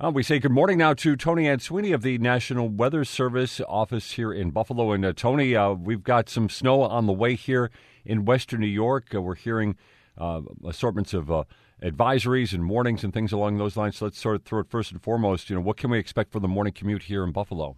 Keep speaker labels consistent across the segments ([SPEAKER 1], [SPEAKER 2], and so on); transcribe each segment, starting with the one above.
[SPEAKER 1] We say good morning now to Tony Answini of the National Weather Service office here in Buffalo. And Tony, we've got some snow on the way here in western New York. We're hearing assortments of advisories and warnings and things along those lines. So let's sort of throw it first and foremost. What can we expect for the morning commute here in Buffalo?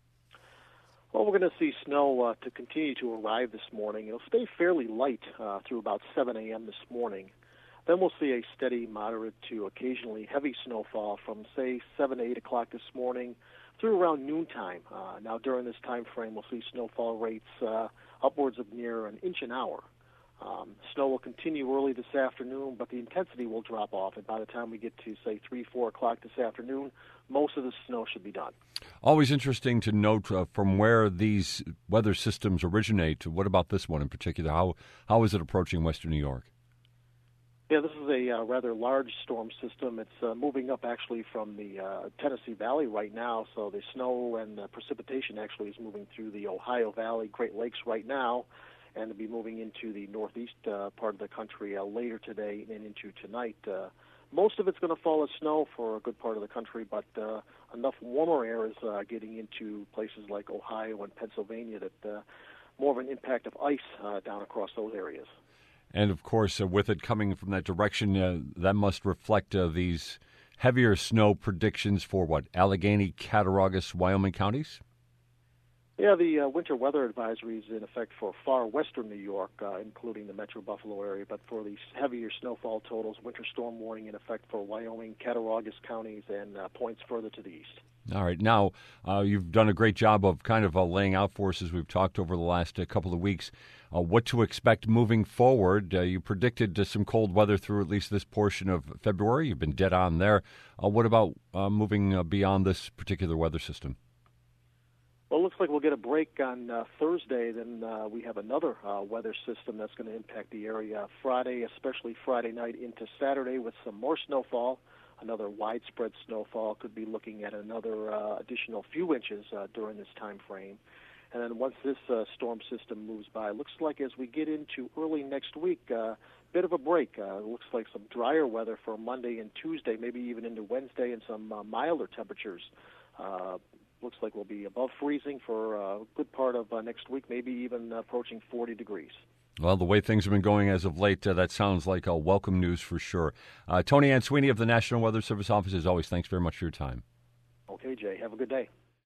[SPEAKER 2] Well, we're going to see snow to continue to arrive this morning. It'll stay fairly light through about 7 a.m. this morning. Then we'll see a steady, moderate to occasionally heavy snowfall from, say, 7 to 8 o'clock this morning through around noontime. Now, during this time frame, we'll see snowfall rates upwards of near an inch an hour. Snow will continue early this afternoon, but the intensity will drop off. And by the time we get to, say, 3, 4 o'clock this afternoon, most of the snow should be done.
[SPEAKER 1] Always interesting to note from where these weather systems originate. What about this one in particular? How is it approaching western New York?
[SPEAKER 2] Yeah, this is a rather large storm system. It's moving up actually from the Tennessee Valley right now, so the snow and precipitation actually is moving through the Ohio Valley, Great Lakes right now, and it'll be moving into the northeast part of the country later today and into tonight. Most of it's going to fall as snow for a good part of the country, but enough warmer air is getting into places like Ohio and Pennsylvania that more of an impact of ice down across those areas.
[SPEAKER 1] And, of course, with it coming from that direction, that must reflect these heavier snow predictions for, Allegheny, Cattaraugus, Wyoming counties?
[SPEAKER 2] Yeah, the winter weather advisory is in effect for far western New York, including the Metro Buffalo area. But for these heavier snowfall totals, winter storm warning in effect for Wyoming, Cattaraugus counties, and points further to the east.
[SPEAKER 1] All right. Now, you've done a great job of kind of laying out for us as we've talked over the last couple of weeks what to expect moving forward. You predicted some cold weather through at least this portion of February. You've been dead on there. What about moving beyond this particular weather system?
[SPEAKER 2] Well, it looks like we'll get a break on Thursday. Then we have another weather system that's going to impact the area Friday, especially Friday night into Saturday with some more snowfall. Another widespread snowfall. Could be looking at another additional few inches during this time frame. And then once this storm system moves by, it looks like as we get into early next week, bit of a break. It looks like some drier weather for Monday and Tuesday, maybe even into Wednesday, and some milder temperatures. Looks like we'll be above freezing for a good part of next week, maybe even approaching 40 degrees.
[SPEAKER 1] Well, the way things have been going as of late, that sounds like welcome news for sure. Tony Answini of the National Weather Service office, as always, thanks very much for your time.
[SPEAKER 2] Okay, Jay. Have a good day.